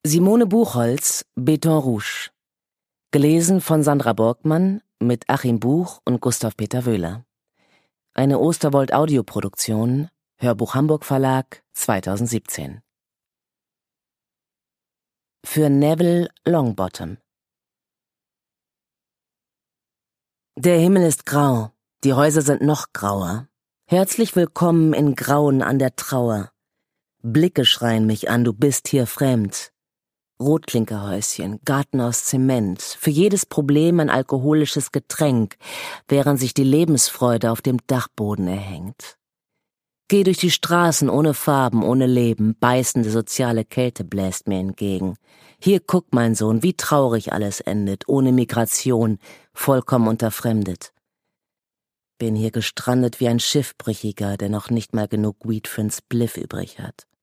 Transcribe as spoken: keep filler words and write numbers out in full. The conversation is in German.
Simone Buchholz, Beton Rouge. Gelesen von Sandra Borgmann mit Achim Buch und Gustav Peter Wöhler. Eine Osterwold-Audioproduktion, Hörbuch Hamburg Verlag, zweitausendsiebzehn. Für Neville Longbottom. Der Himmel ist grau, die Häuser sind noch grauer. Herzlich willkommen in Grauen an der Trauer. Blicke schreien mich an, du bist hier fremd. Rotklinkerhäuschen, Garten aus Zement, für jedes Problem ein alkoholisches Getränk, während sich die Lebensfreude auf dem Dachboden erhängt. Geh durch die Straßen ohne Farben, ohne Leben, beißende soziale Kälte bläst mir entgegen. Hier guck, mein Sohn, wie traurig alles endet, ohne Migration, vollkommen unterfremdet. Bin hier gestrandet wie ein Schiffbrüchiger, der noch nicht mal genug Weed für'n Spliff übrig hat.